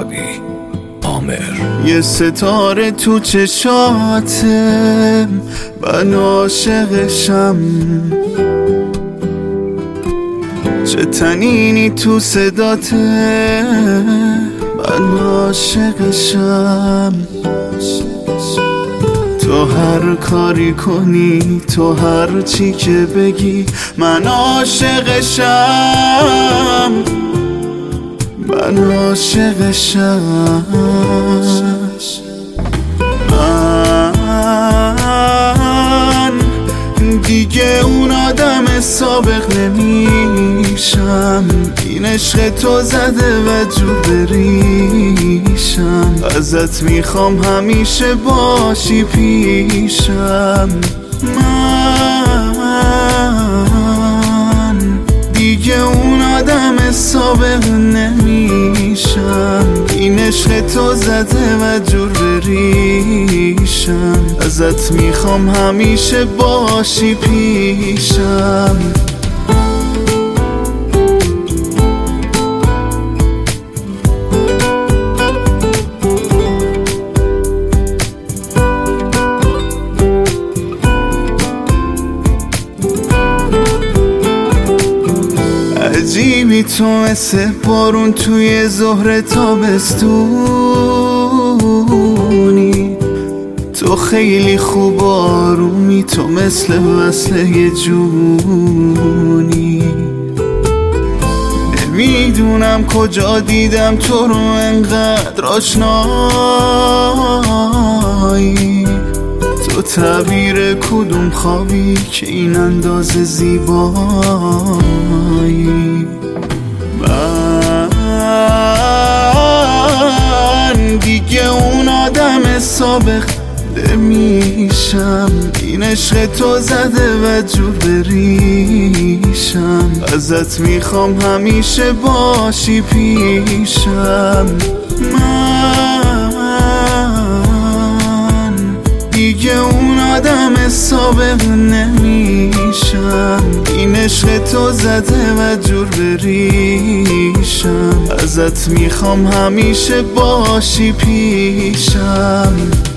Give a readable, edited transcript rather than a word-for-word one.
هادی عامر. یه ستاره تو چشاتم، من عاشقشم. چه تنینی تو صداته، من عاشقشم. تو هر کاری کنی، تو هر چی که بگی، من عاشقشم. من عاشقشم. من دیگه اون آدم سابق نمیشم. این عشق تو زده و جور بریشم. ازت میخوام همیشه باشی پیشم. من دیگه اون آدم سابق نمیشم. این عشق تو زده و جور بریشم. ازت میخوام همیشه باشی پیشم. عجیبی تو مثل بارون توی ظهر تابستونی. تو خیلی خوب آرومی، تو مثل وصل یه جونی. نمیدونم کجا دیدم تو رو انقدر آشنایی. تو تعبیر کدوم خوابی که این اندازه زیبایی. من دیگه اون آدم سابق نمیشم. این عشق تو زده و جور بریشم. ازت میخوام همیشه باشی پیشم. من دیگه اون آدم سابق نمیشم. این عشق تو زده و جور بریشم. ازت میخوام همیشه باشی پیشم.